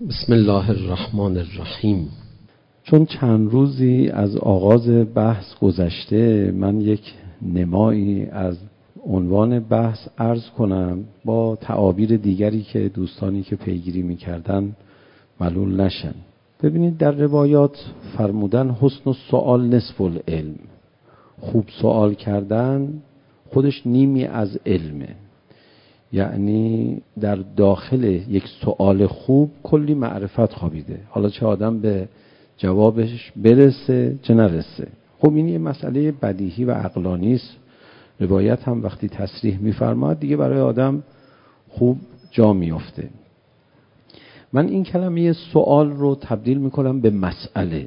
بسم الله الرحمن الرحیم. چون چند روزی از آغاز بحث گذشته، من یک نمایی از عنوان بحث عرض کنم با تعابیر دیگری که دوستانی که پیگیری می‌کردن ملول نشن. ببینید در روایات فرمودن حسن السؤال نصف العلم. خوب سوال کردن خودش نیمی از علمه. یعنی در داخل یک سوال خوب کلی معرفت خوابیده، حالا چه آدم به جوابش برسه چه نرسه. خب این یه مسئله بدیهی و عقلانی است. روایت هم وقتی تصریح می‌فرماد دیگه برای آدم خوب جا میفته. من این کلمه سوال رو تبدیل میکنم به مسئله.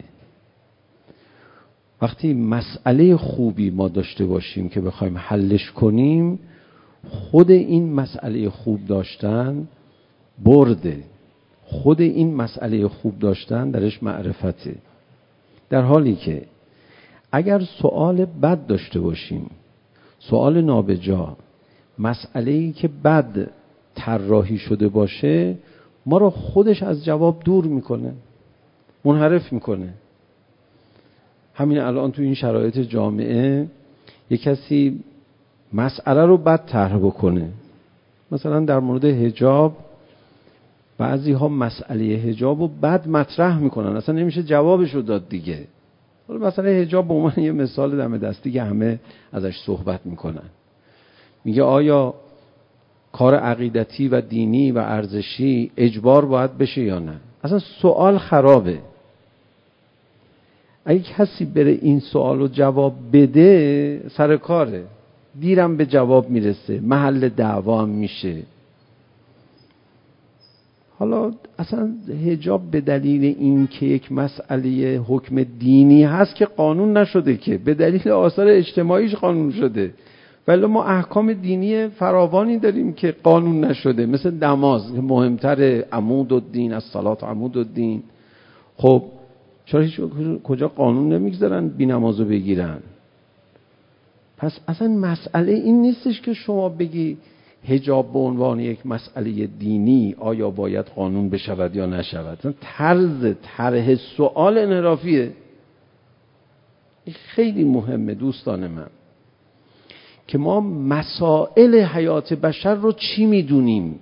وقتی مسئله خوبی ما داشته باشیم که بخوایم حلش کنیم، خود این مسئله خوب داشتن برده، خود این مسئله خوب داشتن درش معرفته. در حالی که اگر سوال بد داشته باشیم، سوال نابجا، مسئله‌ای که بد طراحی شده باشه، ما رو خودش از جواب دور میکنه، منحرف میکنه. همین الان تو این شرایط جامعه یک کسی مسئله رو بد طرح بکنه، مثلا در مورد حجاب بعضی ها مسئله حجاب رو بد مطرح میکنن، اصلا نمیشه جوابش رو داد دیگه. مثلا حجاب به عنوان یه مثال دم دستی که همه ازش صحبت میکنن، میگه آیا کار عقیدتی و دینی و ارزشی اجبار باید بشه یا نه؟ اصلا سوال خرابه. اگه کسی بره این سوال رو جواب بده سر کاره، دیرم به جواب میرسه، محل دعوا هم میشه. حالا اصلا حجاب به دلیل این که یک مسئله حکم دینی هست که قانون نشده، که به دلیل آثار اجتماعیش قانون شده. ولی ما احکام دینی فراوانی داریم که قانون نشده، مثل نماز مهمتر، عمود الدین الصلاة عمود الدین. خب چرا هیچ کجا قانون نمیگذارن بی نمازو بگیرن؟ پس اصلا مسئله این نیستش که شما بگی حجاب به عنوان یک مسئله دینی آیا باید قانون بشود یا نشود. طرز طرح سوال انحرافیه. این خیلی مهمه دوستان من که ما مسائل حیات بشر رو چی میدونیم.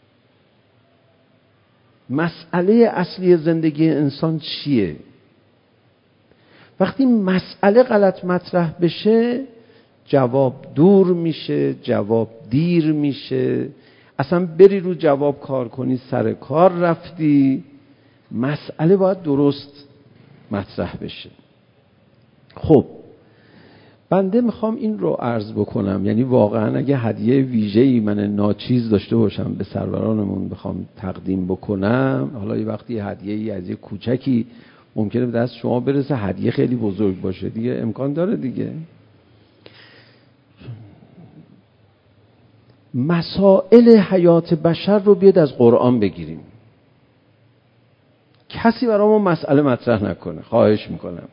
مسئله اصلی زندگی انسان چیه؟ وقتی مسئله غلط مطرح بشه جواب دور میشه، جواب دیر میشه. اصلا بری رو جواب کار کنی سر کار رفتی. مسئله باید درست مطرح بشه. خب بنده میخوام این رو عرض بکنم، یعنی واقعا اگه هدیه ویژه‌ای من ناچیز داشته باشم به سرورانمون بخوام تقدیم بکنم، حالا یه وقتی هدیه‌ای از یه کوچکی ممکنه به دست شما برسه، هدیه خیلی بزرگ باشه دیگه، امکان داره دیگه. مسائل حیات بشر رو بیاد از قرآن بگیریم. کسی برای ما مسئله مطرح نکنه، خواهش میکنم.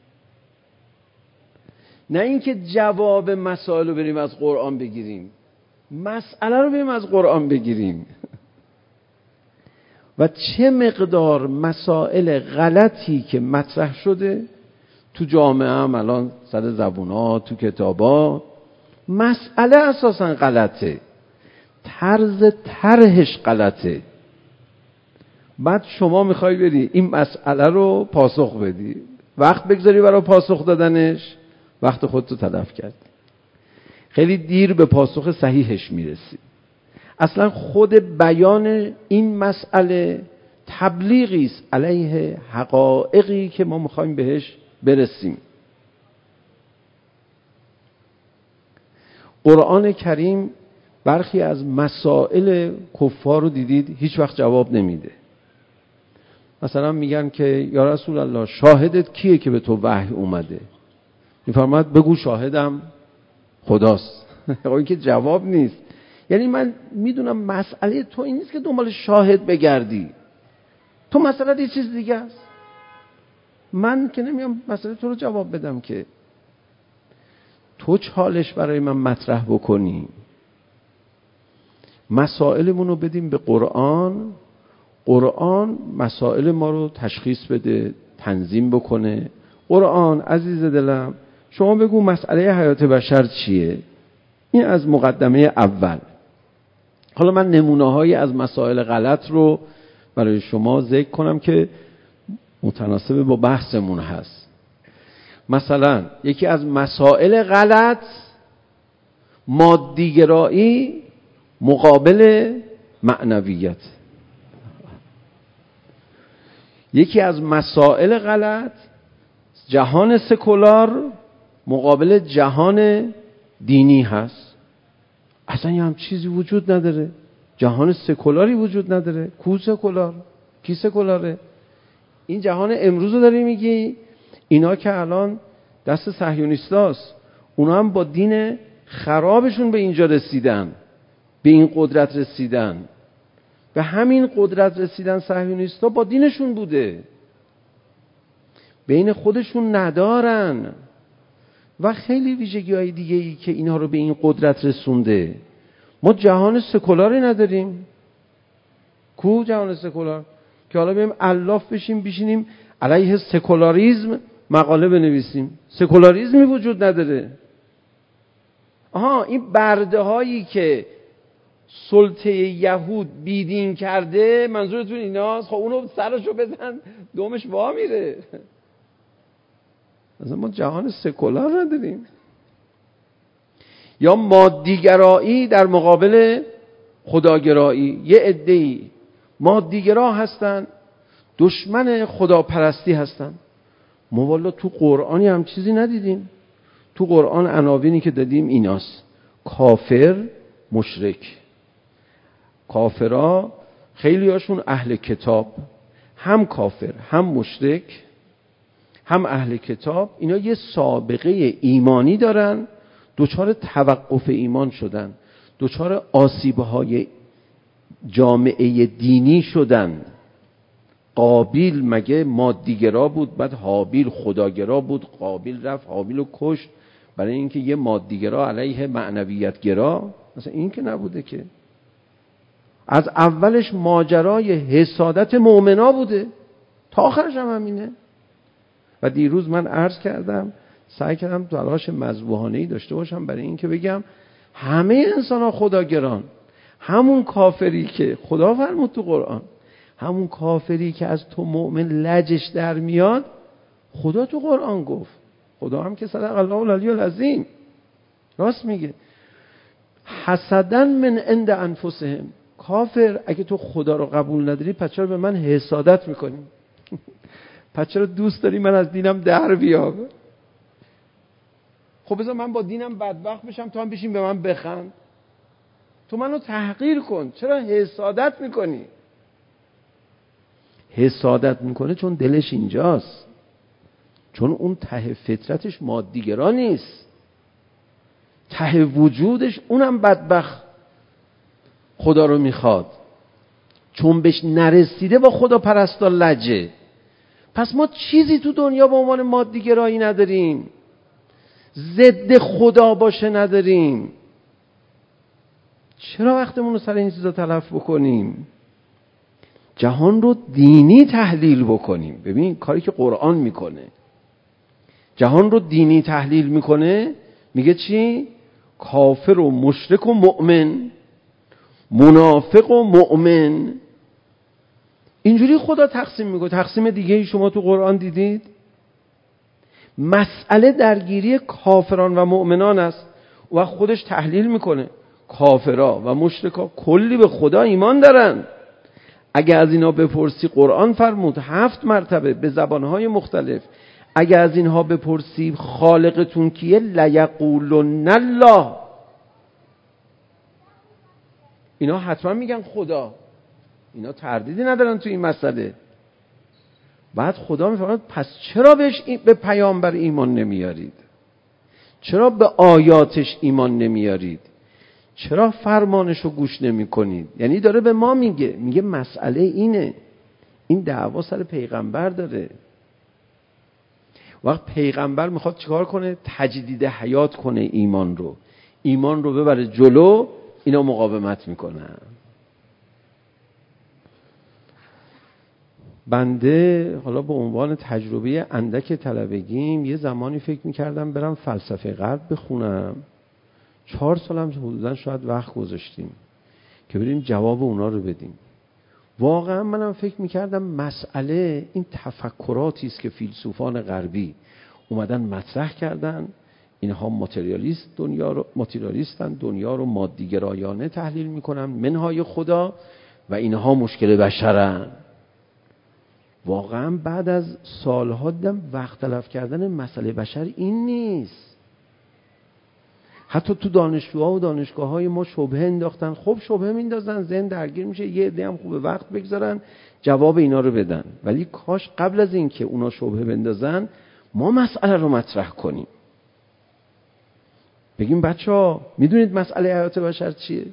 نه اینکه جواب مسائل رو بریم از قرآن بگیریم، مسئله رو بریم از قرآن بگیریم. و چه مقدار مسائل غلطی که مطرح شده تو جامعه هم الان سر زبونا، تو کتابا، مسئله اساسا غلطه، طرز طرحش غلطه. بعد شما میخوای بری این مسئله رو پاسخ بدی، وقت بگذاری برای پاسخ دادنش، وقت خودتو تلف کردی، خیلی دیر به پاسخ صحیحش میرسی. اصلا خود بیان این مسئله تبلیغی است علیه حقایقی که ما میخوایم بهش برسیم. قرآن کریم برخی از مسائل کفار رو دیدید هیچ وقت جواب نمیده. مثلا میگن که یا رسول الله شاهدت کیه که به تو وحی اومده؟ میفرماید بگو شاهدم خداست. این که جواب نیست. یعنی من میدونم مسئله تو این نیست که دنبال شاهد بگردی، تو مسئله یه چیز دیگه است. من که نمیام مسئله تو رو جواب بدم، که تو چالش برای من مطرح بکنی. مسائلمون رو بدیم به قرآن، قرآن مسائل ما رو تشخیص بده، تنظیم بکنه. قرآن عزیز دلم شما بگو مسئله حیات بشر چیه؟ این از مقدمه اول. حالا من نمونه‌هایی از مسائل غلط رو برای شما ذکر کنم که متناسب با بحثمون هست. مثلا یکی از مسائل غلط مادیگرایی مقابل معنویت. یکی از مسائل غلط جهان سکولار مقابل جهان دینی هست. اصلا یه هم چیزی وجود نداره، جهان سکولاری وجود نداره. کو سکولار؟ کی سکولاره؟ این جهان امروز رو داری میگی؟ اینا که الان دست صهیونیستاست، اونا هم با دین خرابشون به اینجا رسیدن، به این قدرت رسیدن. به همین قدرت رسیدن صهیونیستا با دینشون بوده، بین خودشون ندارن و خیلی ویژگی‌های دیگه‌ای که اینها رو به این قدرت رسونده. ما جهان سکولاری نداریم. کو جهان سکولار؟ که حالا بیم الاف بشیم بشینیم علیه سکولاریسم مقاله بنویسیم. سکولاریسمی وجود نداره. این برده هایی که سلطه یهود بیدین کرده منظورتون ایناست؟ خب اونو سرشو بزن دومش وا میره. مثلا ما جهان سکولار نداریم. یا مادیگرایی در مقابل خداگرایی. یه عده‌ای مادیگرا هستن، دشمن خداپرستی هستن. ما والا تو قرآنی هم چیزی ندیدیم. تو قرآن عناوینی که دادیم ایناست: کافر، مشرک. کافرها خیلی هاشون اهل کتاب، هم کافر هم مشرک هم اهل کتاب، اینا یه سابقه ایمانی دارن، دچار توقف ایمان شدن، دچار آسیب‌های جامعه دینی شدن. قابیل مگه مادیگرا بود؟ بعد حابیل خداگرا بود. قابیل رفت حابیل رو کشت برای اینکه یه مادیگرا علیه معنویتگرا. مثلا این که نبوده که. از اولش ماجرای حسادت مؤمنا بوده تا آخرش هم همینه. و دیروز من عرض کردم سعی کردم تلاش مذبوحانه‌ای داشته باشم برای اینکه بگم همه انسان‌ها خداگران. همون کافری که خدا فرمود تو قرآن، همون کافری که از تو مؤمن لجش در میاد، خدا تو قرآن گفت. خدا هم که صدق الله العلی العظیم راست میگه. حسداً من عند انفسهم. کافر اگه تو خدا رو قبول نداری پس چرا به من حسادت میکنی؟ پس چرا دوست داری من از دینم در بیام؟ خب بذار من با دینم بدبخت بشم تو هم بشین به من بخند. تو منو تحقیر کن، چرا حسادت میکنی؟ حسادت میکنه چون دلش اینجاست، چون اون ته فطرتش مادیگرا نیست، ته وجودش اونم بدبخت خدا رو میخواد، چون بهش نرسیده با خدا پرستا لجه. پس ما چیزی تو دنیا به عنوان مادیگرایی نداریم، ضد خدا باشه نداریم. چرا وقتمون رو سر این چیزا تلف بکنیم؟ جهان رو دینی تحلیل بکنیم. ببین کاری که قرآن میکنه، جهان رو دینی تحلیل میکنه. میگه چی؟ کافر و مشرک و مؤمن، منافق و مؤمن. اینجوری خدا تقسیم میکنه. تقسیم دیگه شما تو قرآن دیدید؟ مسئله درگیری کافران و مؤمنان است و خودش تحلیل میکنه. کافرا و مشرکا کلی به خدا ایمان دارن. اگه از اینا بپرسی، قرآن فرمود 7 مرتبه به زبانهای مختلف، اگه از اینها بپرسی خالقتون کیه، لیقولن الله. اینا حتما میگن خدا. اینا تردیدی ندارن تو این مسئله. بعد خدا میفرماید پس چرا به پیامبر ایمان نمیارید؟ چرا به آیاتش ایمان نمیارید؟ چرا فرمانشو گوش نمی کنید؟ یعنی داره به ما میگه مسئله اینه. این دعوا سر پیغمبر داره. وقت پیغمبر میخواد چیکار کنه؟ تجدید حیات کنه ایمان رو ببره جلو، اینا مقاومت میکنن. بنده حالا به عنوان تجربه اندک طلبگیم یه زمانی فکر میکردم برم فلسفه غرب بخونم. 4 سالم حدوداً شاید وقت گذاشتیم که بریم جواب اونا رو بدیم. واقعا منم فکر میکردم مسئله این تفکراتی است که فیلسوفان غربی اومدن مطرح کردن. اینها ماتریالیستن، دنیا رو مادیگرایانه تحلیل میکنن، منهای خدا، و اینها مشکل بشرن. واقعا بعد از سالها دیدم وقت تلف کردن مسئله بشر این نیست. حتی تو دانشجوها و دانشگاه‌های ما شبهه انداختن. خب شبهه میندازن، ذهن درگیر میشه، یه عده هم خوبه وقت بگذارن جواب اینا رو بدن. ولی کاش قبل از این که اونا شبهه بندازن ما مسئله رو مطرح کنیم. بگیم بچه‌ها میدونید مسئله حیات بشر چیه؟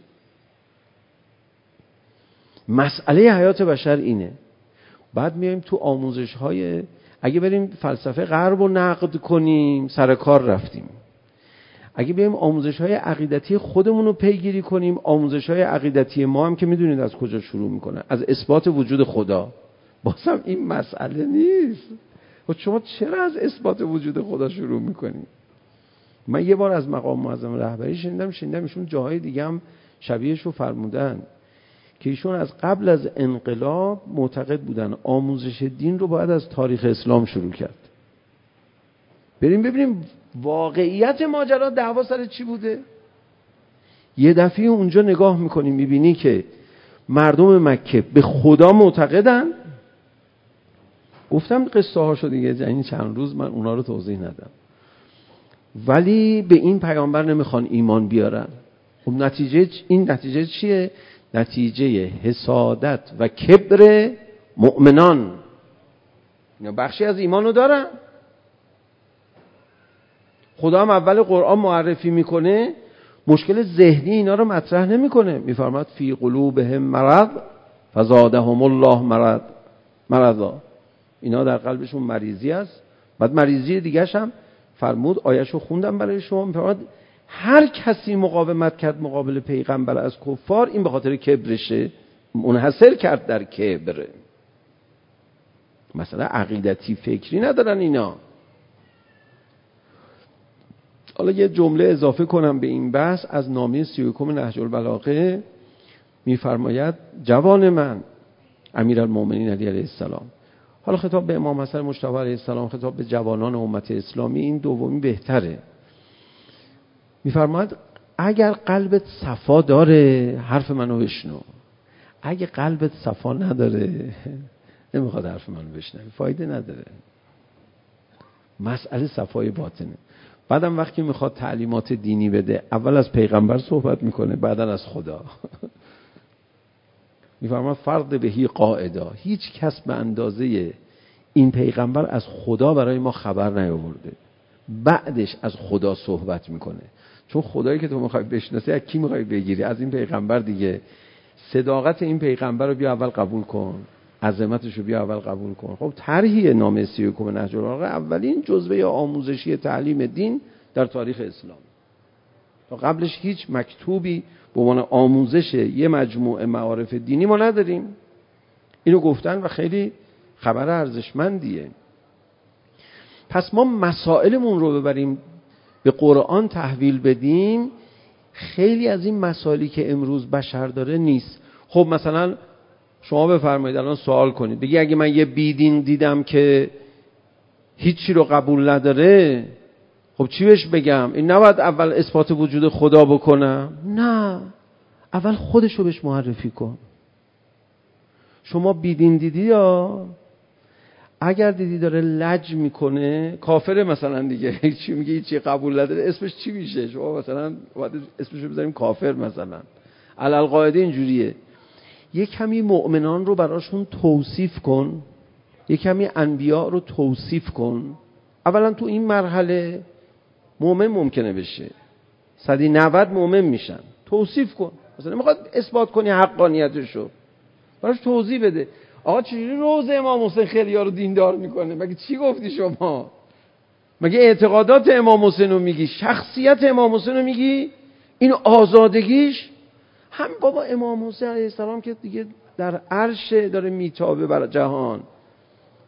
مسئله حیات بشر اینه. بعد میایم تو آموزش‌های، اگه بریم فلسفه غرب رو نقد کنیم سر کار رفتیم. اگه بریم آموزش‌های عقیدتی خودمون رو پیگیری کنیم، آموزش‌های عقیدتی ما هم که میدونید از کجا شروع میکنه، از اثبات وجود خدا. بازم این مسئله نیست. خب شما چرا از اثبات وجود خدا شروع میکنید؟ من یه بار از مقام معظم رهبری شنیدم ایشون جاهای دیگه هم شبیهش رو فرمودن که ایشون از قبل از انقلاب معتقد بودن آموزش دین رو باید از تاریخ اسلام شروع کرد. بریم ببینیم واقعیت ماجرا دعوا سر چی بوده. یه دفعه اونجا نگاه میکنی میبینی که مردم مکه به خدا معتقدن. گفتم قصه هاشو دیگه این چند روز من اونا رو توضیح ندم، ولی به این پیامبر نمیخوان ایمان بیارن. خب نتیجه چیه؟ نتیجه حسادت و کبر مؤمنان. اینا بخشی از ایمانو دارن. خدا هم اول قرآن معرفی میکنه، مشکل ذهنی اینا رو مطرح نمیکنه. میفرماد فی قلوبهم مرض فزادهم الله مرضا. اینا در قلبشون مریضی است. بعد مریضی دیگه‌ش هم فرمود، آیه‌شو خوندم برای شما، میفرماد هر کسی مقاومت کرد مقابل پیغمبر از کفار، این به خاطر کبرشه، منحصر کرد در کبر. مثلا عقیدتی فکری ندارن اینا. حالا یه جمله اضافه کنم به این بحث از نامه 31 نهج البلاغه. میفرماید جوان من، امیرالمومنین علی علیه السلام، حالا خطاب به امام حسن مجتبی علیه السلام، خطاب به جوانان امت اسلامی، این دومی بهتره. میفرماید اگر قلبت صفا داره حرف منو بشنو، اگه قلبت صفا نداره نمیخواد حرف منو بشنوی، فایده نداره. مسئله صفای باطنه. بعدم وقتی میخواد تعلیمات دینی بده اول از پیغمبر صحبت میکنه، بعدن از خدا. میفرماید فرض بهی قاعده، هیچ کس به اندازه این پیغمبر از خدا برای ما خبر نیاورده، بعدش از خدا صحبت میکنه. چون خدایی که تو میخوای بشناسی از کی میخوای بگیری؟ از این پیغمبر دیگه. صداقت این پیغمبر رو بیا اول قبول کن، عظمتش رو بیا اول قبول کن. خب طرحی نامه 31 نهج البلاغه اولین جزوه آموزشی تعلیم دین در تاریخ اسلام. تا قبلش هیچ مکتوبی به عنوان آموزش یه مجموعه معارف دینی ما نداریم. اینو گفتن و خیلی خبر ارزشمندیه. پس ما مسائلمون رو ببریم به قرآن تحویل بدیم. خیلی از این مسائلی که امروز بشر داره نیست. خب مثلا شما بفرمایید الان سوال کنید، بگی اگه من یه بیدین دیدم که هیچی رو قبول نداره، خب چی بهش بگم؟ این نباید اول اثبات وجود خدا بکنم؟ نه، اول خودش رو بهش معرفی کن. شما بیدین دیدی یا اگر دیدی داره لج میکنه، کافره مثلا دیگه، چی میگه هیچی قبول نداره، اسمش چی میشه؟ شما مثلا باید اسمش رو بذاریم کافر مثلا. علالقاعده اینجوریه. یک کمی مؤمنان رو براشون توصیف کن، یک کمی انبیا رو توصیف کن. اولا تو این مرحله مؤمن ممکنه بشه، 190 مؤمن میشن. توصیف کن، مثلا نمیخواد اثبات کنی حقانیتشو، براش توضیح بده. آقا چجوری روزه امام حسین خیلی‌ها رو دیندار میکنه؟ مگه چی گفتی شما؟ مگه اعتقادات امام حسین رو میگی؟ شخصیت امام حسین رو میگی؟ این آزادگیش؟ هم بابا امام حسین علیه السلام که دیگه در عرش داره میتابه بر جهان،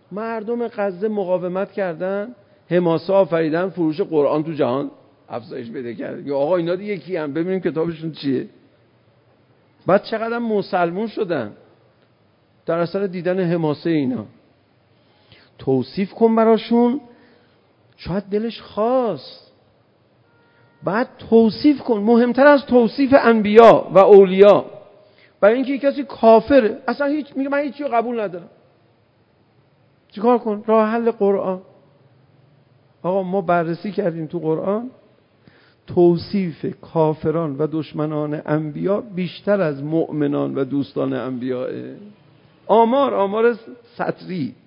مردم غزه مقاومت کردن، حماسه آفریدن، فروش قرآن تو جهان افزایش پیدا کرد. یا آقا اینا دیگه کی هم؟ ببینیم کتابشون چیه. بعد چقدر مسلمون شدن در اثر دیدن حماسه اینا. توصیف کن براشون، شاید دلش خواست. بعد توصیف کن، مهمتر از توصیف انبیا و اولیاء. برای اینکه کسی کافره اصلا میگه من هیچی رو قبول ندارم، چیکار کن؟ راه حل قرآن. آقا ما بررسی کردیم تو قرآن توصیف کافران و دشمنان انبیا بیشتر از مؤمنان و دوستان انبیاء. آمار سطری.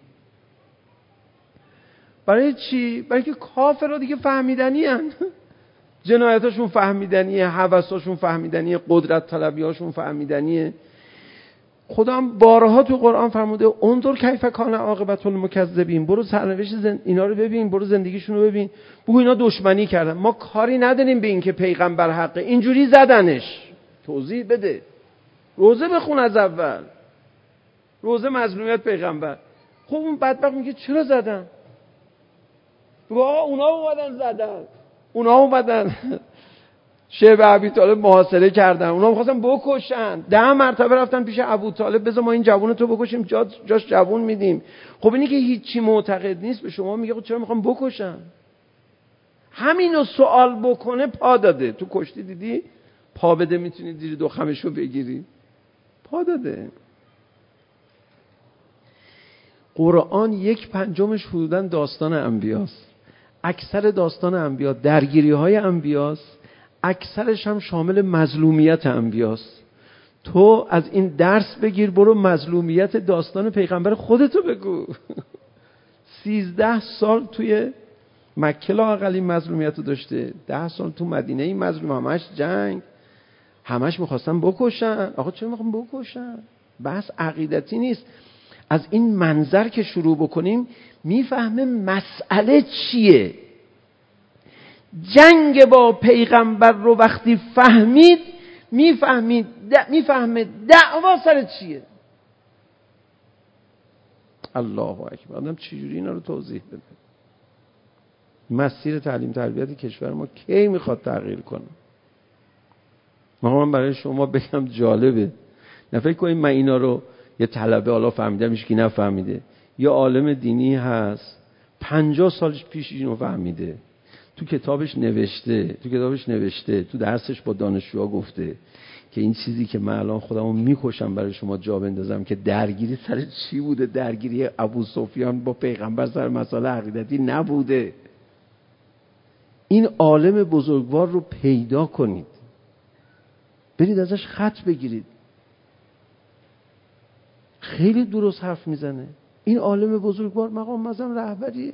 برای چی؟ برای که کافرها دیگه فهمیدنی هن. جنایتاشون فهمیدنیه، هوساشون فهمیدنیه، قدرت طلبیاشون فهمیدنیه. خدا هم بارها تو قرآن فرموده انظر کیف کان عاقبت المکذبین، برو سرنوشت اینا رو ببین، برو زندگیشون رو ببین. بگو اینا دشمنی کردن، ما کاری نداریم به این که پیغمبر حقه، اینجوری زدنش. توضیح بده، روزه بخون از اول، روزه مظلومیت پیغمبر. خب اون بدبخت میگه چرا زدن؟ بگو آقا اونا اومدن زدن، اونا اومدن شیب ابی طالب محاصره کردن، اونا می‌خواستن بکشن، 10 مرتبه رفتن پیش ابو طالب بذار ما این جوون تو بکشیم جاش جوون میدیم. خب اینی که هیچی معتقد نیست به شما میگه خب چرا میخوام بکشن؟ همینو سوال بکنه پا داده. تو کشتی دیدی پا بده میتونی زیر دخمشو بگیری، پا داده. قرآن 1/5 حدوداً داستان انبیاست. اکثر داستان انبیا درگیری‌های انبیاست، اکثرش هم شامل مظلومیت انبیاست. تو از این درس بگیر، برو مظلومیت داستان پیغمبر خودتو بگو. 13 سال توی مکه لااقل این مظلومیت رو داشته، 10 سال تو مدینه این مظلوم، همش جنگ، همش میخواستن بکشن. آقا چرا میخوام بکشن؟ بحث عقیدتی نیست. از این منظر که شروع بکنیم میفهمه مسئله چیه. جنگ با پیغمبر رو وقتی فهمید میفهمه دعوا سر چیه. الله اکبر. آدم چجوری اینا رو توضیح بده؟ مسیر تعلیم تربیت کشور ما کی میخواد تغییر کنه؟ من برای شما بگم جالبه، نه فکر کنید من اینا رو یه طلبه حالا فهمیدم هیچ کی نفهمیده. یه عالم دینی هست 50 سال پیش اینو فهمیده، تو کتابش نوشته، تو درسش با دانشجوها گفته که این چیزی که من الان خودمو میکشم برای شما جا بندازم که درگیری سر چی بوده. درگیری ابو سفیان با پیغمبر سر مسائل عقیدتی نبوده. این عالم بزرگوار رو پیدا کنید، برید ازش خط بگیرید. خیلی درست حرف میزنه. این عالم بزرگوار مقام معظم رهبریه،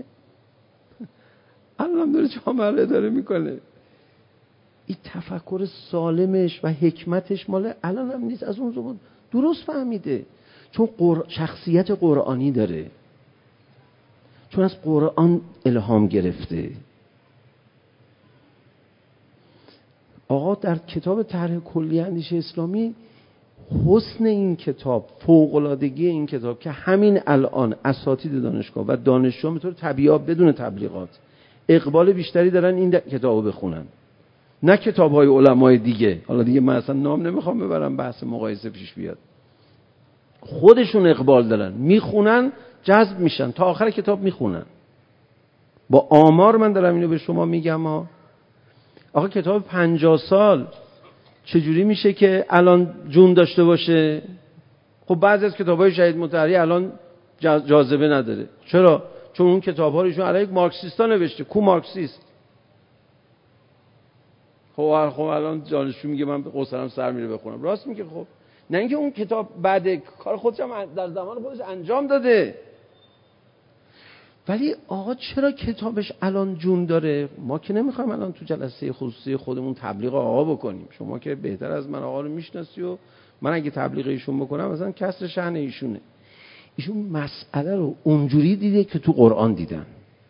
الان داره جامعه رو اداره میکنه. این تفکر سالمش و حکمتش مال الان هم نیست، از اون زمان درست فهمیده. چون شخصیت قرآنی داره، چون از قرآن الهام گرفته. آقا در کتاب طرح کلی اندیشه اسلامی حسن این کتاب، فوق‌العادگی این کتاب که همین الان اساتید دانشگاه و دانشجو به طور طبیعی بدون تبلیغات اقبال بیشتری دارن این کتابو بخونن، نه کتاب‌های علمای دیگه. حالا دیگه من اصلا نام نمیخوام ببرم بحث مقایسه پیش بیاد. خودشون اقبال دارن، میخونن، جذب میشن، تا آخر کتاب میخونن. با آمار من دارم اینو به شما میگم ها. آقا کتاب 50 سال چجوری میشه که الان جون داشته باشه؟ خب بعضی از کتاب‌های شهید مطهری الان جاذبه نداره. چرا؟ چون اون کتاب‌ها رو ایشون علیه مارکسیستا نوشته. کو مارکسیست؟ خب الان دانشجو میگه من قصرم سر میره بخونم. راست میگه. خب نه اینکه اون کتاب بعد کار خودش هم در زمان خودش انجام داده، ولی آقا چرا کتابش الان جون داره؟ ما که نمیخوایم الان تو جلسه خصوصی خودمون تبلیغ آقا بکنیم. شما که بهتر از من آقا رو میشناسی و من اگه تبلیغ ایشون بکنم مثلا کسر شأن ایشونه. ایشون مسئله رو اونجوری دیده که تو قرآن دیدن.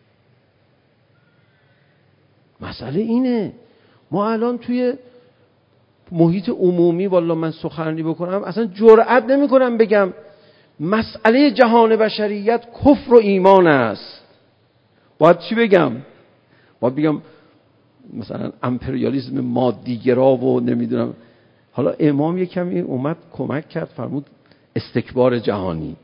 مسئله اینه. ما الان توی محیط عمومی والا من سخنرانی بکنم اصلا جرئت نمی‌کنم بگم مسئله جهان بشریت کفر و ایمان است. باید چی بگم؟ باید بگم مثلا امپریالیسم مادیگرا و نمیدونم. حالا امام یک کمی اومد کمک کرد، فرمود استکبار جهانی.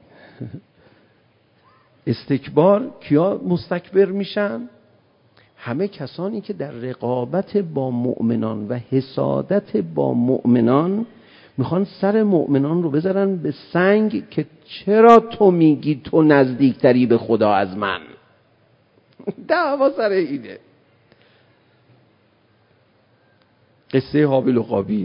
استکبار کیا مستکبر میشن؟ همه کسانی که در رقابت با مؤمنان و حسادت با مؤمنان میخوان سر مؤمنان رو بذارن به سنگ که چرا تو میگی تو نزدیکتری به خدا از من. دعوا سر اینه. قصه هابیل و قابیل.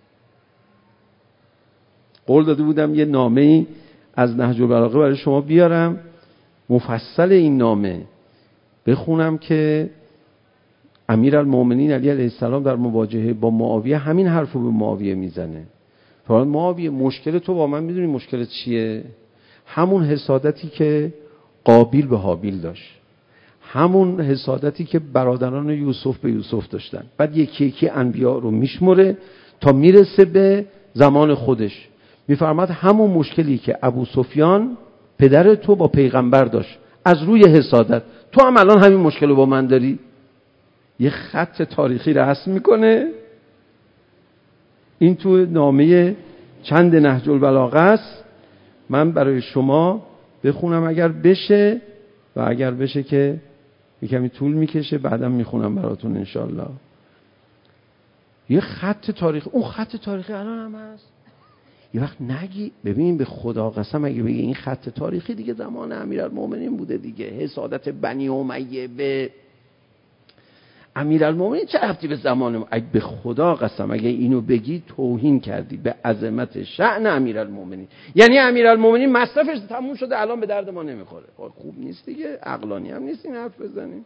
قول داده بودم یه نامه‌ای از نهج البلاغه برای شما بیارم، مفصل این نامه بخونم که امیرالمومنین علی علیه السلام در مواجهه با معاویه همین حرفو به معاویه میزنه. فرمان معاویه مشکل تو با من میدونی مشکلت چیه؟ همون حسادتی که قابیل به هابیل داشت، همون حسادتی که برادران یوسف به یوسف داشتن. بعد یکی یکی انبیا رو میشمره تا میرسه به زمان خودش. میفرماد همون مشکلی که ابو سفیان پدر تو با پیغمبر داشت از روی حسادت، تو هم الان همین مشکل رو با من داری. یه خط تاریخی رسم میکنه. این تو نامه چند نهج البلاغه است. من برای شما بخونم اگر بشه، و اگر بشه که کمی طول میکشه بعدم میخونم براتون انشالله. یه خط تاریخی، اون خط تاریخی الان هم هست. یه وقت نگی ببین به خدا قسم اگه بگی این خط تاریخی دیگه زمان امیرالمومنین بوده دیگه، حسادت بنی امیه به امیرالمومنین چه ربطی به زمان ما؟ اگه به خدا قسم اگه اینو بگی توهین کردی به عظمت شأن امیرالمومنین. یعنی امیرالمومنین مصرفش تموم شده الان به درد ما نمیخوره. خوب نیست دیگه، عقلانی هم نیست این حرف بزنیم.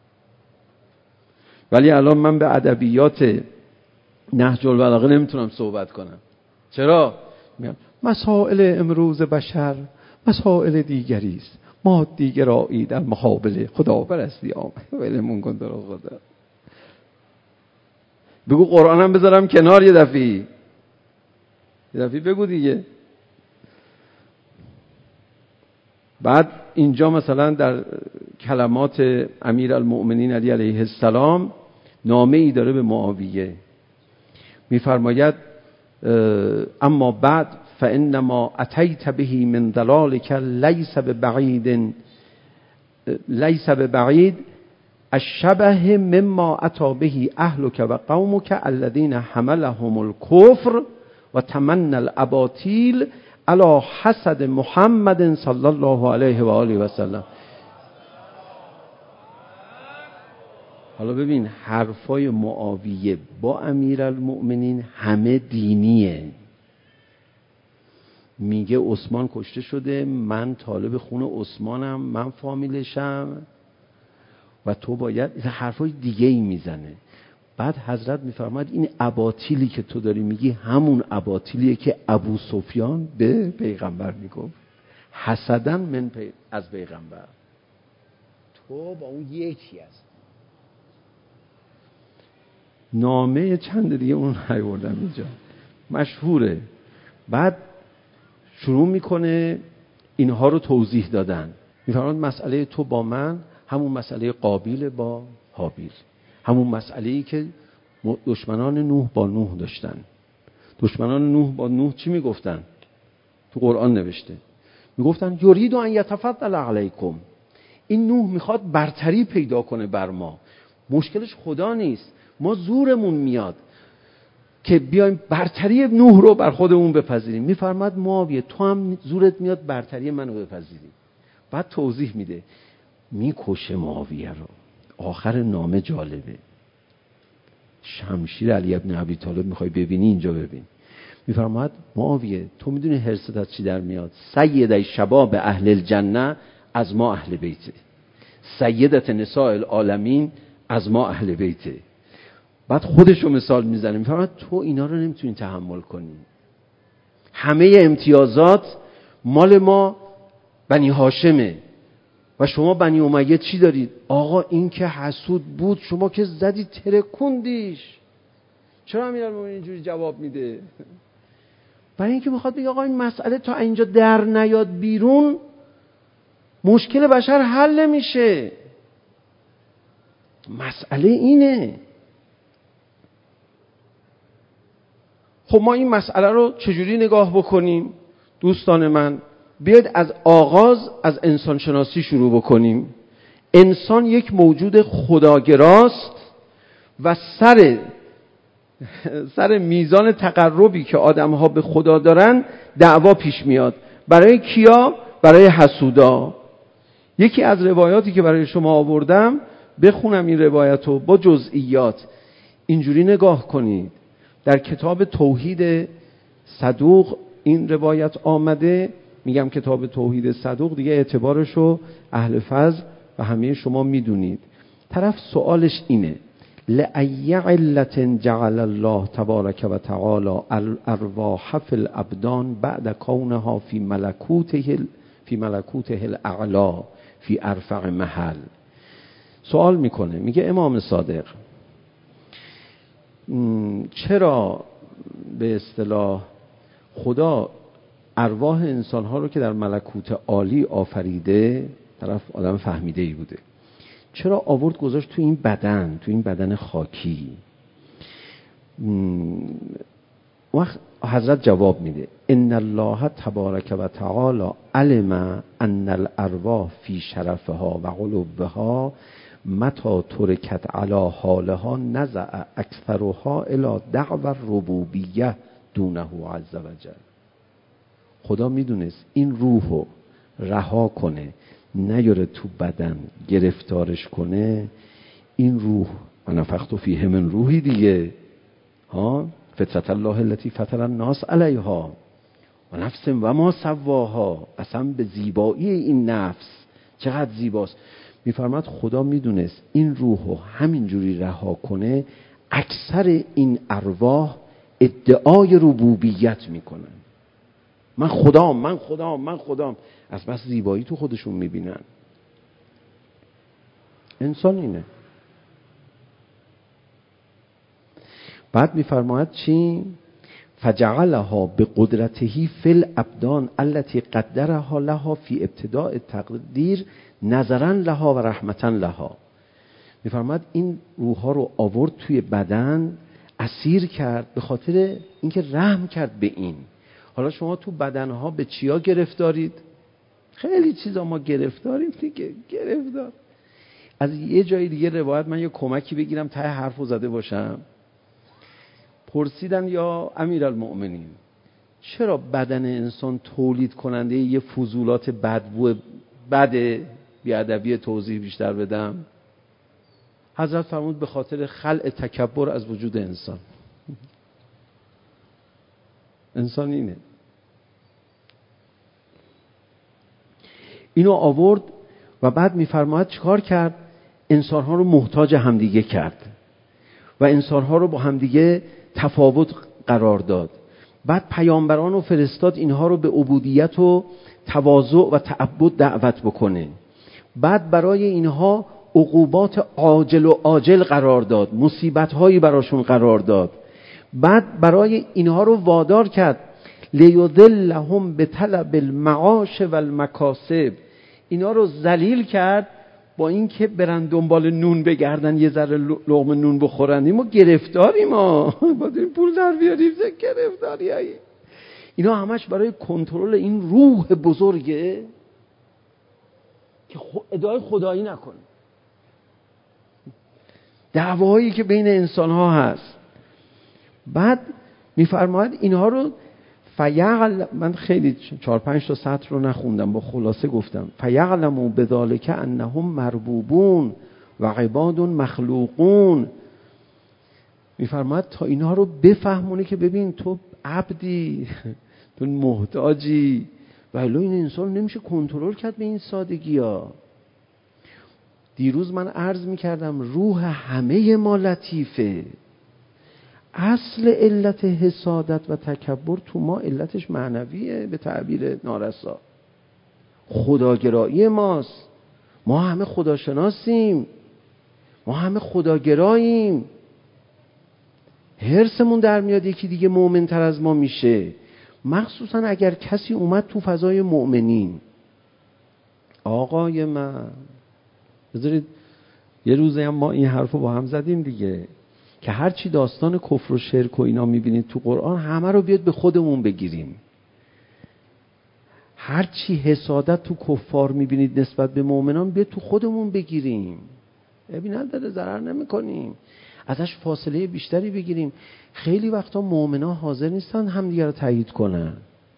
ولی الان من به ادبیات نهج البلاغه نمیتونم صحبت کنم. چرا؟ مسائل امروز بشر مسائل دیگری است، ما دیگرایی در مقابل خدا پرستی آمد. ولمون کن تو رو خدا. بگو قرآنم بذارم کنار یه دفعه بگو دیگه. بعد اینجا مثلا در کلمات امیرالمؤمنین علی علیه السلام نامه ای داره به معاویه، میفرماید اما بعد فانما اتیت به من ضلالک لیس ببعید الشبه مما اتی به اهلک و قومک الذین حملهم الكفر و تمنى الاباطیل علی حسد محمد صلی الله علیه و آله و سلم. حالا ببین حرفای معاویه با امیرالمؤمنین همه دینیه. میگه عثمان کشته شده، من طالب خون عثمانم، من فامیلشم و تو باید حرفای دیگه ای میزنه. بعد حضرت میفرماید این اباطیلی که تو داری میگی همون اباطیلیه که ابو سفیان به پیغمبر میگفت حسدن از پیغمبر. تو با اون یکی هست. نامه چند دیگه اون نیاوردم اینجا، مشهوره. بعد شروع میکنه اینها رو توضیح دادن. میفرماید مسئله تو با من همون مسئله قابیل با هابیل، همون مسئله‌ای که دشمنان نوح با نوح داشتن. دشمنان نوح با نوح چی میگفتن؟ تو قرآن نوشته، میگفتن یرید ان یتفضل علیکم. این نوح میخواد برتری پیدا کنه بر ما. مشکلش خدا نیست، ما زورمون میاد که بیایم برتری نوح رو بر خودمون بپذیریم. میفرماد معاویه تو هم زورت میاد برتری منو بپذیری. بعد توضیح میده، میکشه معاویه رو. آخر نامه جالبه، شمشیر علی ابن ابی طالب میخوای ببینی اینجا ببین. میفرماد معاویه تو میدونی حرصت از چی در میاد؟ سید شباب اهل الجنه از ما اهل بیته، سیدت نساء العالمین از ما اهل بیته. بعد خودشو مثال میزنه، میفرماد تو اینا رو نمیتونی تحمل کنی. همه امتیازات مال ما بنی هاشمه و شما بنی امیه چی دارید؟ آقا این که حسود بود شما که زدی ترکوندیش. چرا امیرالمومنین اینجوری جواب میده؟ برای اینکه میخواد بگه آقا این مسئله تا اینجا در نیاد بیرون مشکل بشر حل نمیشه. مسئله اینه. خب ما این مسئله رو چجوری نگاه بکنیم؟ دوستان من بیاید از آغاز از انسان شناسی شروع بکنیم. انسان یک موجود خداگراست و سر میزان تقربی که آدم‌ها به خدا دارن دعوا پیش میاد. برای کیا؟ برای حسودا. یکی از روایاتی که برای شما آوردم، بخونم این روایتو با جزئیات. اینجوری نگاه کنید. در کتاب توحید صدوق این روایت آمده. میگم کتاب توحید صدوق دیگه اعتبارشو اهل فضل و همه شما میدونید. طرف سوالش اینه: لأی علت جعل الله تبارک و تعالی الارواح فی الابدان بعد کونها فی ملکوته الاعلا فی ارفع محل. سوال میکنه، میگه امام صادق چرا به اصطلاح خدا ارواح انسانها رو که در ملکوت عالی آفریده، طرف آدم فهمیده ای بوده، چرا آورد گذاشت تو این بدن خاکی؟ وقت حضرت جواب میده: ان الله تبارک و تعالی علم ان الارواح فی شرفها و علوها متى ترکت علی حالها نزع اکثرها الی دعوی الربوبیه دونه عز وجل. خدا میدونست این روحو رها کنه، نیاره تو بدن گرفتارش کنه. این روح و نفخت فیه من روحی دیگه، فطرت الله التي فطر الناس علیها و نفس و ما سواها. اصلا به زیبایی این نفس چقدر زیباست. میفرماد خدا میدونست این روحو همینجوری رها کنه، اکثر این ارواح ادعای ربوبیت میکنن. من خدام. از بس زیبایی تو خودشون میبینن. انسان اینه. بعد میفرماید چی؟ فجعلها بقدرته فی الابدان التي قدرها لها فی ابتداء التقدیر نظرا لها و رحمتا لها. میفرماید این روحها رو آورد توی بدن، اسیر کرد به خاطر اینکه رحم کرد به این. حالا شما تو بدنها به چیا گرفتارید؟ خیلی چیزا ما گرفتاریم دیگه. گرفتار از یه جای دیگه روایت، من یه کمکی بگیرم ته حرفو زده باشم. پرسیدن یا امیرالمؤمنین چرا بدن انسان تولید کننده یه فضولات بدبو بده؟ بیادبی توضیح بیشتر بدم. حضرت فرمود به خاطر خلع تکبر از وجود انسان. انسان اینه. اینو آورد و بعد میفرماید چیکار کرد؟ انسانها رو محتاج همدیگه کرد و انسانها رو با همدیگه تفاوت قرار داد. بعد پیامبران و فرستاد اینها رو به عبودیت و تواضع و تعبد دعوت بکنه. بعد برای اینها عقوبات عاجل و آجل قرار داد، مصیبت‌هایی براشون قرار داد. بعد برای اینها رو وادار کرد لیذلهم بطلب المعاش و المکاسب. اینا رو ذلیل کرد با اینکه برن دنبال نون بگردن، یه ذره لقمه نون بخورن. ما گرفتاریم، ما باید این پول در بیاریم. گرفتاریایی اینا همش برای کنترل این روح بزرگه که ادعای خدایی نکنه. دعوایی که بین انسان ها هست. بعد میفرماید اینها رو من خیلی 4-5 تا سطر رو نخوندم، با خلاصه گفتم. فیعلموا بذلک انهم مربوبون و عباد مخلوقون. میفرماید تا اینها رو بفهمونه که ببین تو عبدی، تو محتاجی، ولی این انسان نمیشه کنترل کرد به این سادگی ها. دیروز من عرض میکردم روح همه ما لطیفه. اصل علت حسادت و تکبر تو ما علتش معنویه، به تعبیر نارسا. خداگرایی ماست. ما همه خداشناسیم، ما همه خداگراییم. حرصمون در میاد یکی دیگه مؤمن تر از ما میشه. مخصوصا اگر کسی اومد تو فضای مؤمنین، آقای من بذارید یه روزی هم ما این حرفو با هم زدیم دیگه، که هر چی داستان کفر و شرک و اینا میبینید تو قرآن همه رو بیاد به خودمون بگیریم. هر چی حسادت تو کفار میبینید نسبت به مؤمنان بیاد تو خودمون بگیریم. نداره، ضرر نمیکنیم، ازش فاصله بیشتری بگیریم. خیلی وقتا مؤمنا حاضر نیستن همدیگه رو تایید کنن.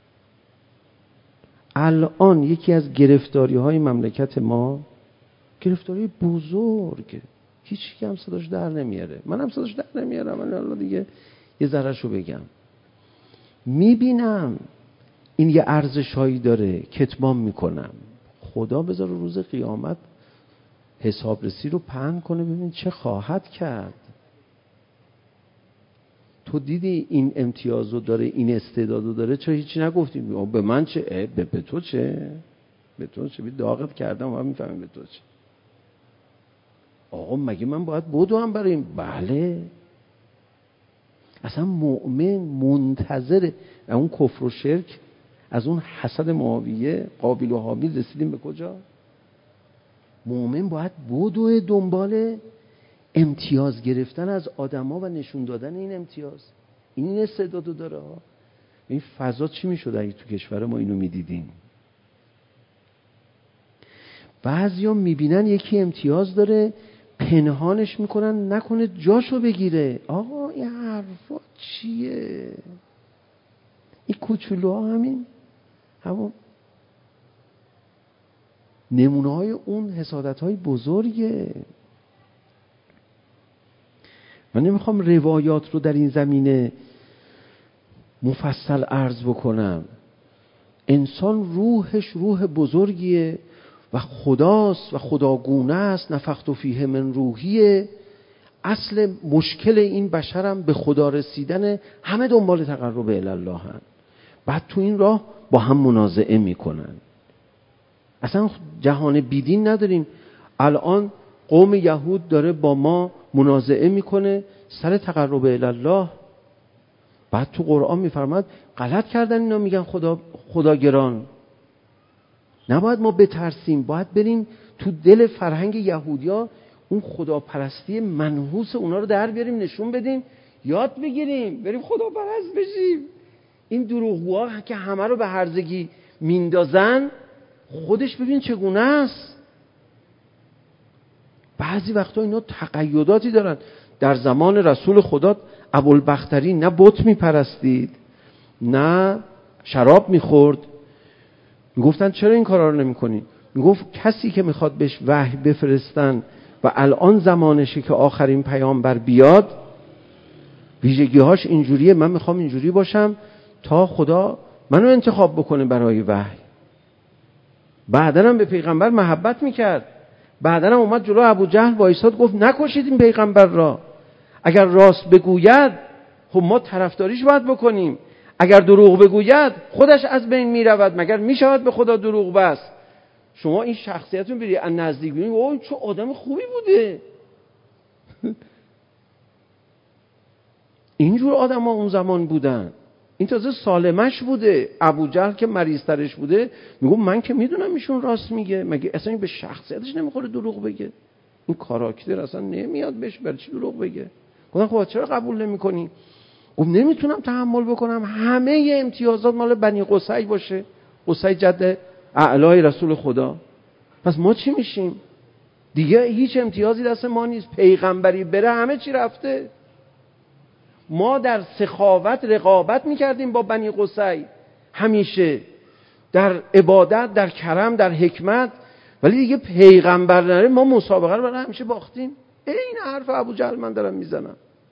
الان یکی از گرفتاری های مملکت ما، گرفتاری بزرگ، هیچ کی هم صداش در نمیاره، منم صداش در نمیارم، ولی الله دیگه یه ذرهشو بگم. میبینم این یه ارزشایی داره، کتمان میکنم. خدا بذاره روز قیامت حسابرسی رو پهن کنه، ببین چه خواهد کرد. تو دیدی این امتیازو داره، این استعدادو داره، چرا هیچی نگفتی؟ به من چه؟ به تو چه؟ به تو چه؟ داغت کردم و میفهمی به تو چه. آقا مگه من باید بدو هم برای این؟ بله. اصلا مؤمن منتظره. اون کفر و شرک، از اون حسد معاویه، قابیل و حابیل، رسیدیم به کجا؟ مؤمن باید بدو دنبال امتیاز گرفتن از آدما و نشون دادن این امتیاز. این استعدادو داره. این فضا چی میشد اگه تو کشور ما اینو میدیدیم؟ بعضیا میبینن یکی امتیاز داره، پنهانش میکنن نکنه جاشو بگیره. آقا این حرفا چیه؟ این کوچولوها همون نمونه های اون حسادت های بزرگه. من نمیخوام روایات رو در این زمینه مفصل عرض بکنم. انسان روحش روح بزرگیه و خداست و خداگونه است. نفخت فیه من روحیه. اصل مشکل این بشرم به خدا رسیدن، همه دنبال تقرب الی الله هن. بعد تو این راه با هم منازعه میکنن. اصلا جهان بیدین نداریم. الان قوم یهود داره با ما منازعه میکنه سر تقرب الی الله. بعد تو قرآن میفرماد غلط کردن اینا، میگن خداگران. نباید ما بترسیم، باید بریم تو دل فرهنگ یهودیا اون خداپرستی منحوس اونا رو در بیاریم، نشون بدیم، یاد بگیریم، بریم خداپرست بشیم. این دروغگوها که همه رو به هرزگی میندازن، خودش ببین چگونه است. بعضی وقتا اینا تقیداتی دارن. در زمان رسول خدا ابوالبختری نه بت میپرستید نه شراب میخورد. میگفتن چرا این کارا رو نمیکنی؟ میگفت کسی که میخواد بهش وحی بفرستن و الان زمانشه که آخرین پیامبر بیاد، ویژگی‌هاش اینجوریه، من میخوام اینجوری باشم تا خدا منو انتخاب بکنه برای وحی. بعداً هم به پیغمبر محبت میکرد. بعداً هم اومد جلو ابوجهل وایساد گفت نکشید این پیغمبر را. اگر راست بگوید خب ما طرفداریش باید بکنیم، اگر دروغ بگوید خودش از بین میرود. مگر میشود به خدا دروغ بست؟ شما این شخصیتون بری از نزدیک ببینید اوه چه آدم خوبی بوده. اینجور آدم‌ها اون زمان بودن. این تازه سالمش بوده. ابوجهل که مریض‌ترش بوده میگه من که میدونم ایشون راست میگه، مگه اصلا این به شخصیتش نمیخوره دروغ بگه؟ این کاراکتر اصلا نمیاد بهش، برای چی دروغ بگه؟ گفتن خب چرا قبول نمی‌کنی؟ گفت نمیتونم تحمل بکنم همه امتیازات مال بنی قصی باشه. قصی جد اعلای رسول خدا. پس ما چی میشیم؟ دیگه هیچ امتیازی دست ما نیست. پیغمبری بره همه چی رفته. ما در سخاوت رقابت میکردیم با بنی قصی همیشه، در عبادت، در کرم، در حکمت، ولی دیگه پیغمبر نره ما مسابقه رو برای همیشه باختیم. این حرف ابوجهل من دارم میزنم.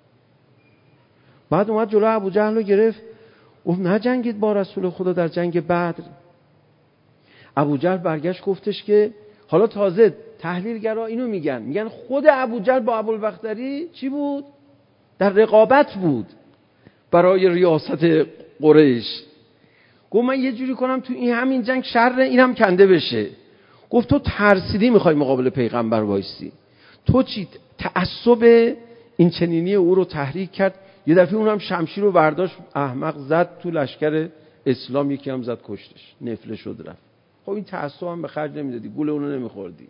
بعد اومد جلو ابوجهل رو گرفت، گفت نجنگید با رسول خدا در جنگ بدر. ابوجهل برگشت گفتش که حالا تازه تحلیلگرا اینو میگن خود ابوجهل با ابوالبختری چی بود؟ در رقابت بود برای ریاست قریش. گفت من یه جوری کنم تو این همین جنگ شر اینم کنده بشه. گفت تو ترسیدی میخوای مقابل پیغمبر وایسی، تو چی؟ تعصب این چنینی او رو تحریک کرد. یه دفعه اونم شمشیر رو برداشت، احمق زد تو لشکر اسلام یکی هم زد کشتش، نفله شد رفت. خب این تعصب هم به خرج نمیدادی، گول اونو نمیخوردی.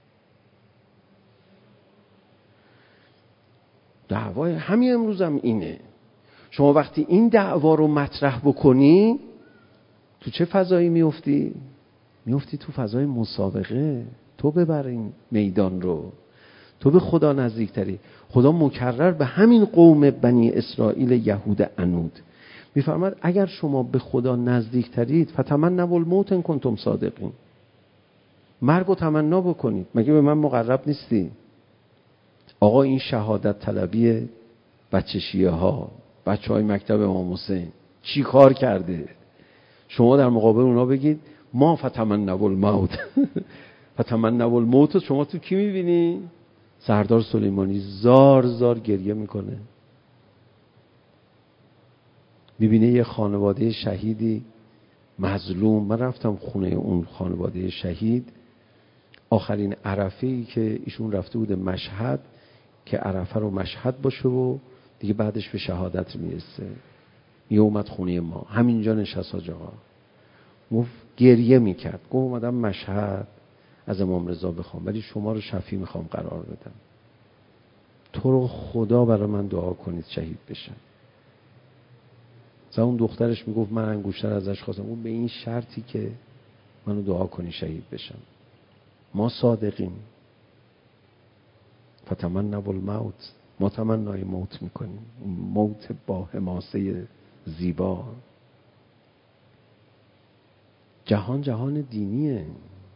دعوای همین امروز هم اینه. شما وقتی این دعوا رو مطرح بکنی تو چه فضایی میفتی؟ میفتی تو فضای مسابقه. تو ببر این میدان رو، تو به خدا نزدیکتری. خدا مکرر به همین قوم بنی اسرائیل یهود عنود میفرماد اگر شما به خدا نزدیکترید فتمنوا الموت ان کنتم صادقین، مرگ رو تمنا بکنید. مگه به من مقرب نیستی؟ آقا این شهادت طلبی بچه شیعه ها، بچه های مکتب امام حسین چی کار کرده؟ شما در مقابل اونا بگید ما فتمنوا الموت فتمنوا الموت. شما تو کی میبینی؟ سردار سلیمانی زار زار گریه میکنه، میبینه یه خانواده شهیدی مظلوم. من رفتم خونه اون خانواده شهید، آخرین عرفه‌ای که ایشون رفته بود مشهد که عرفه رو مشهد باشه و دیگه بعدش به شهادت میرسه، یه اومد خونه ما، همینجا نشست حاج آقا، گفت گریه میکرد، گفت اومدم مشهد از امام رضا بخوام ولی شما رو شفیع میخوام قرار بدم، تو رو خدا برای من دعا کنید شهید بشم. اون دخترش میگفت من انگشتر ازش خواستم، اون به این شرطی که منو دعا کنی شهید بشم. ما صادقیم. فتمنوا الموت، ما تمنای موت میکنیم، موت با حماسه زیبا. جهان دینیه،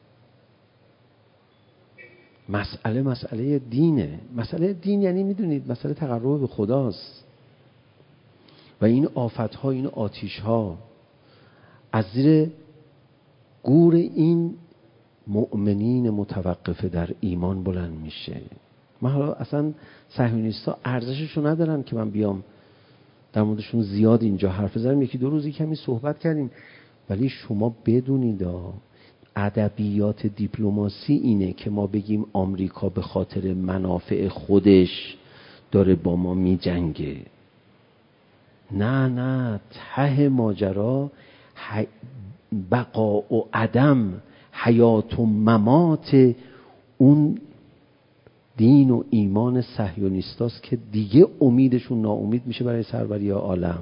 مسئله دینه. مسئله دین یعنی میدونید مسئله تقرب به خداست. و این آفت‌ها، این آتیش‌ها از زیر گور این مؤمنین متوقفه در ایمان بلند میشه. من حالا اصلا صهیونیست‌ها ارزششو ندارن که من بیام در موردشون زیاد اینجا حرف بزنم، یکی دو روزی کمی صحبت کردیم، ولی شما بدونید ادبیات دیپلماسی اینه که ما بگیم آمریکا به خاطر منافع خودش داره با ما میجنگه. نه، ته ماجرا بقا و عدم، حیات و ممات اون دین و ایمان صهیونیستاست که دیگه امیدشون ناامید میشه برای سروری عالم.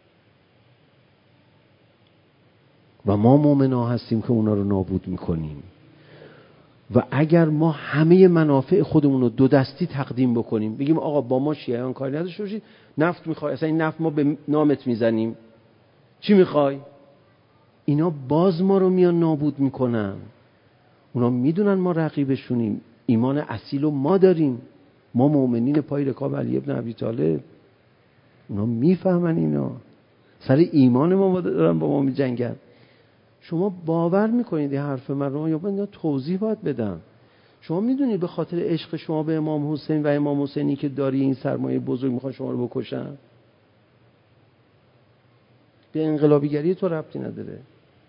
و ما مومنا هستیم که اونا رو نابود میکنیم. و اگر ما همه منافع خودمون رو دو دستی تقدیم بکنیم، بگیم آقا با ما شیعیان کاری نداشته باشید، نفت میخوای، اصلا این نفت ما به نامت میزنیم، چی میخوای؟ اینا باز ما رو میان نابود میکنن. اونا میدونن ما رقیبشونیم، ایمان اصیل رو ما داریم، ما مؤمنین پای رکاب علی ابن ابی طالب. اونا میفهمن اینا سر ایمان ما دارن با ما میجنگن. شما باور میکنید این حرف من رو یا من توضیح باید بدم؟ شما میدونید به خاطر عشق شما به امام حسین و امام حسینی که داری این سرمایه بزرگ میخوان شما رو بکشن؟ به انقلابیگری تو ربطی نداره،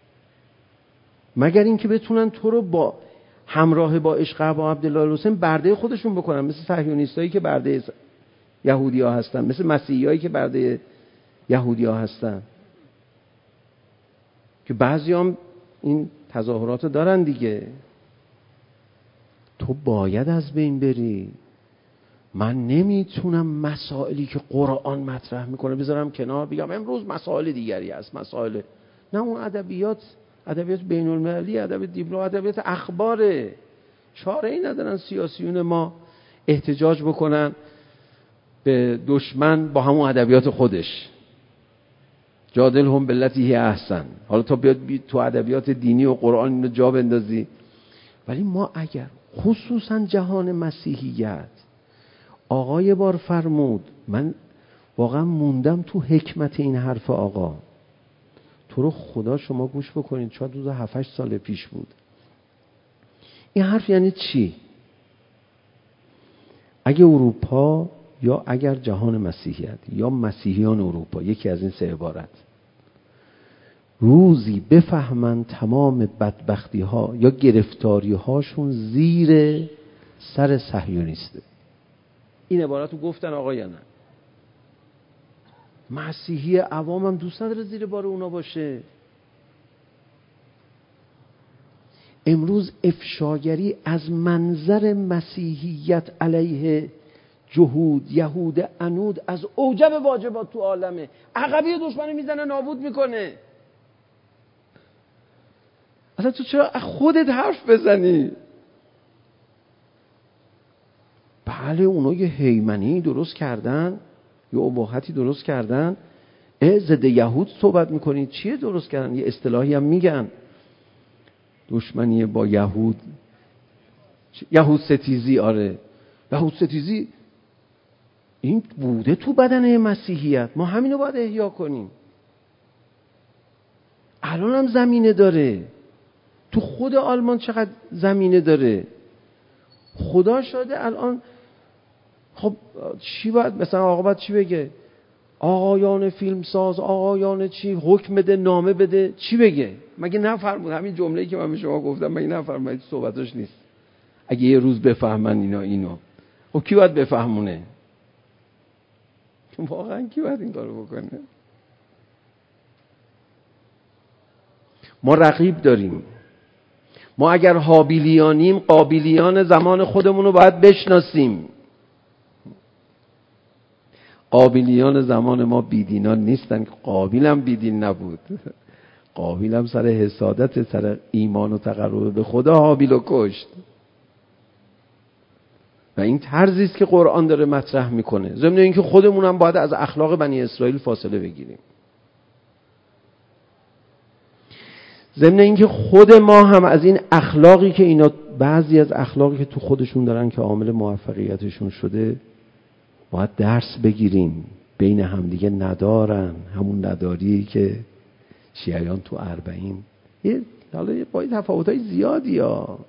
مگر اینکه بتونن تو رو با همراه با عشق ابا عبدالله حسین برده خودشون بکنن، مثل صهیونیستایی که برده یهودی‌ها هستن، مثل مسیحیایی که برده یهودی‌ها هستن، که بعضیام این تظاهرات دارن دیگه. تو باید از بین بری. من نمیتونم مسائلی که قرآن مطرح میکنه بذارم کنار بگم امروز مسائل دیگری هست، مسائل نه، اون ادبیات بین المللی، ادبیات دیپلمات، ادبیات اخباره. چاره ای ندارن سیاسیون ما احتجاج بکنن به دشمن با همون ادبیات خودش. جادلهم بالتی هی احسن. حالا تا بیاد تو ادبیات دینی و قرآن اینو جا بندازی. ولی ما اگر خصوصا جهان مسیحیت، آقا یه بار فرمود، من واقعا موندم تو حکمت این حرف آقا، تو رو خدا شما گوش بکنید، شاید روز 7-8 سال پیش بود. این حرف یعنی چی؟ اگه اروپا یا اگر جهان مسیحیت یا مسیحیان اروپا، یکی از این سه عبارت، روزی بفهمن تمام بدبختی ها یا گرفتاری هاشون زیر سر صهیونیسته، این عبارت رو گفتن آقا یا نه؟ مسیحی عوام هم دوست نداره زیر بار اونا باشه. امروز افشاگری از منظر مسیحیت علیه جهود، یهود عنود از اوجب واجبات تو عالمه. عقبی دشمن میزنه، نابود میکنه. اصلا تو چرا خودت حرف بزنی؟ بله اونا یه هیمنی درست کردن، یه اباحتی درست کردن. ضد یهود صحبت میکنید، چیه درست کردن؟ یه اصطلاحی هم میگن دشمنی با یهود، یهود ستیزی. آره یهود ستیزی این بوده تو بدنه مسیحیت، ما همینو باید احیا کنیم. الان هم زمینه داره، تو خود آلمان چقدر زمینه داره. خدا شده الان خب چی باید مثلا آقا باید چی بگه؟ آقایان فیلمساز، آقایان چی حکم بده، نامه بده، چی بگه؟ مگه نفرمود همین جمله‌ای که من به شما گفتم مگه نفرمایید؟ صحبتش نیست. اگه یه روز بفهمن اینو خب کی باید بفهمونه؟ واقعا کی باید این کارو بکنه؟ ما رقیب داریم. ما اگر هابیلیانیم قابیلیان زمان خودمون رو باید بشناسیم. قابیلیان زمان ما بیدینان نیستن. قابیل هم بیدین نبود. قابیل هم سر حسادت، سر ایمان و تقرب به خدا هابیل رو کشت. و این طرزی است که قرآن داره مطرح میکنه. ضمن اینکه خودمون هم باید از اخلاق بنی اسرائیل فاصله بگیریم. ضمن اینکه خود ما هم از این اخلاقی که اینا، بعضی از اخلاقی که تو خودشون دارن که عامل موفقیتشون شده، باید درس بگیریم. بین همدیگه ندارن، همون نداری که شیعیان تو 40 حالا با تفاوت‌های زیادی ها،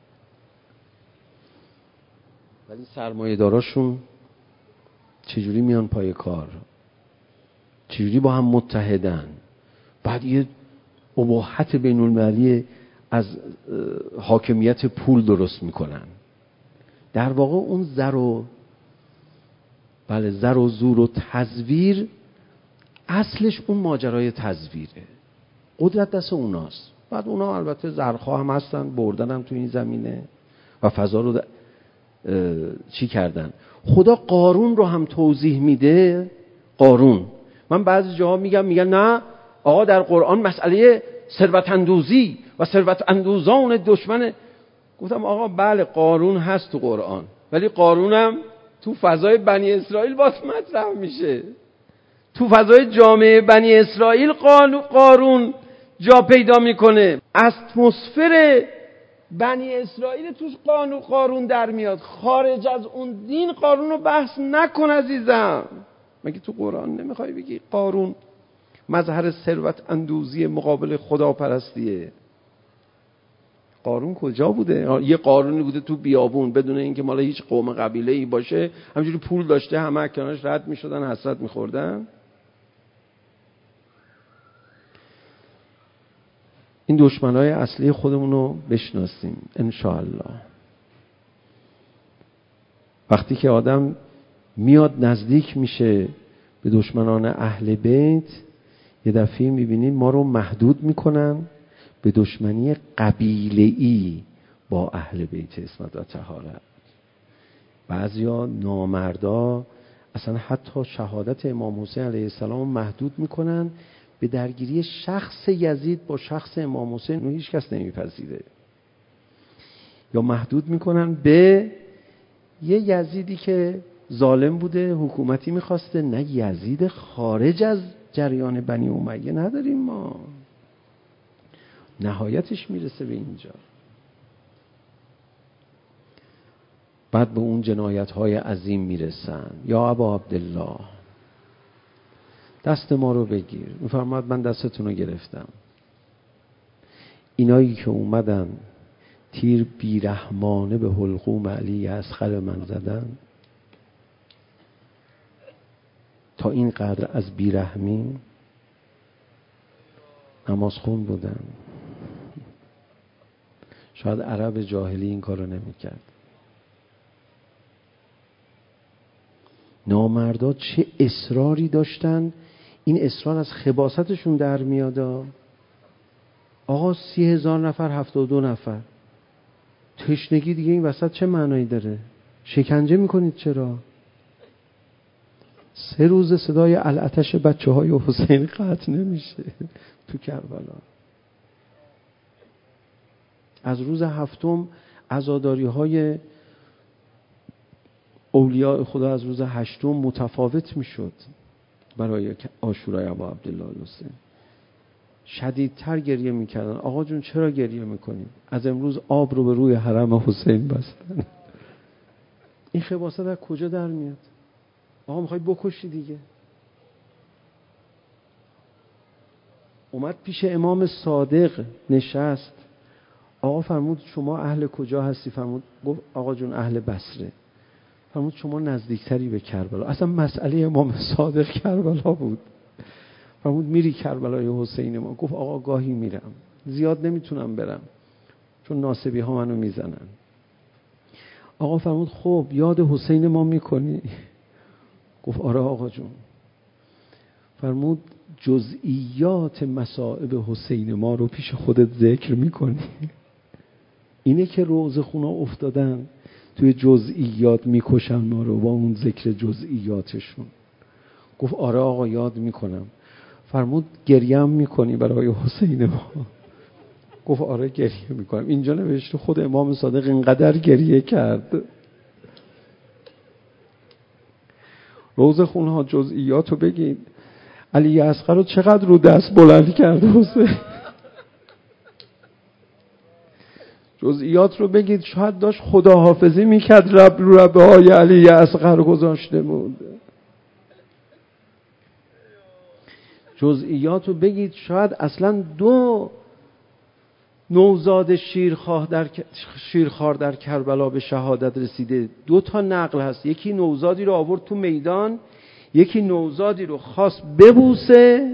ولی سرمایه داراشون چجوری میان پای کار، چجوری با هم متحدن. بعد یه اباحت بین المللی از حاکمیت پول درست میکنن. در واقع اون زر و زور و تزویر اصلش اون ماجرای تزویره. قدرت دست اوناست. بعد اونا البته زرخواه هم هستن، بردن هم تو این زمینه و فضا رو چی کردن. خدا قارون رو هم توضیح میده. قارون، من بعضی جاها میگن نه آقا در قرآن مسئله ثروت اندوزی و ثروت اندوزان دشمن. گفتم آقا بله قارون هست تو قرآن، ولی قارون هم تو فضای بنی اسرائیل باز مطرح میشه. تو فضای جامعه بنی اسرائیل قارون جا پیدا میکنه. اتمسفر بنی اسرائیل توش قارون در میاد. خارج از اون دین قارون رو بحث نکن عزیزم. مگه تو قرآن نمیخوای بگی قارون مظهر ثروت اندوزی مقابل خداپرستیه؟ قارون کجا بوده؟ یه قارونی بوده تو بیابون بدون اینکه مال هیچ قوم قبیله‌ای باشه، همینجوری پول داشته، همه کنارش رد میشدن، حسرت میخوردن. این دشمنای اصلی خودمون رو بشناسیم انشاءالله. وقتی که آدم میاد نزدیک میشه به دشمنان اهل بیت، یه دفعه میبینیم ما رو محدود میکنن به دشمنی قبیله‌ای با اهل بیت عصمت و طهارت. بعضیا نامردا اصلا حتی شهادت امام حسین علیه السلام محدود میکنن به درگیری شخص یزید با شخص امام حسین، رو هیچ کس نمیپذیره. یا محدود میکنن به یه یزیدی که ظالم بوده، حکومتی میخواسته. نه، یزید خارج از جریان بنی امیه نداریم ما. نهایتش میرسه به اینجا. بعد به اون جنایت‌های عظیم میرسن. یا ابا عبدالله دست ما رو بگیر. میفرماد من دستتون رو گرفتم. اینایی که اومدن تیر بیرحمانه به حلقوم علی اصغر من زدن، تا این قدر از بیرحمی نمازخون بودن. شاید عرب جاهلی این کارو نمی‌کرد. نامردا چه اصراری داشتن این اصرار از خباثتشون در میاد. آقا 30,000 نفر 72 نفر تشنگی دیگه این وسط چه معنایی داره؟ شکنجه میکنید چرا؟ 3 روز صدای العطش بچه های حسین قطع نمیشه تو کربلا. از روز 7 عزاداری های اولیاء خدا از روز 8 متفاوت میشد برای عاشورای ابا عبدالله الحسین. شدیدتر گریه میکردن. آقا جون چرا گریه میکنید؟ از امروز آب رو به روی حرم حسین بستن. این خباثت از کجا در میاد؟ آقا میخوای بکشی دیگه. اومد پیش امام صادق نشست. آقا فرمود شما اهل کجا هستی؟ فرمود گفت آقا جون اهل بصره. فرمود شما نزدیکتری به کربلا. اصلا مسئله امام صادق کربلا بود. فرمود میری کربلای حسین ما؟ گفت آقا گاهی میرم، زیاد نمیتونم برم چون ناصبی ها منو میزنن. آقا فرمود خب یاد حسین ما میکنی؟ گفت آره آقا جون. فرمود جزئیات مصائب حسین ما رو پیش خودت ذکر میکنی؟ اینه که روز خونا افتادن توی جزئیات میکشن ما رو با اون ذکر جزئیاتشون. گفت آره آقا یاد میکنم. فرمود گریه هم میکنی برای حسین ما؟ گفت آره گریه میکنم. اینجا نوشته خود امام صادق اینقدر گریه کرد. روز خونها جزئیات رو بگید. علی اصغر رو چقدر رو دست بلند کرد حسین؟ جزئیات رو بگید. شاید داشت خداحافظی میکرد ربه های علی اصغر گذاشته بود. جزئیات رو بگید. شاید اصلا 2 نوزاد شیرخوار در کربلا به شهادت رسیده. 2 تا نقل هست. یکی نوزادی رو آورد تو میدان، یکی نوزادی رو خواست ببوسه،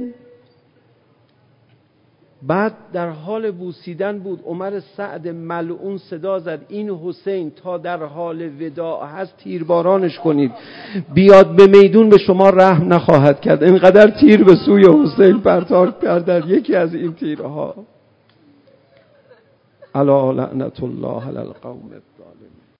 بعد در حال بوسیدن بود عمر سعد ملعون صدا زد این حسین تا در حال وداع هست تیربارانش کنید، بیاد به میدون به شما رحم نخواهد کرد. اینقدر تیر به سوی حسین پرتاب کردن. یکی از این تیرها الا لعنت الله علی القوم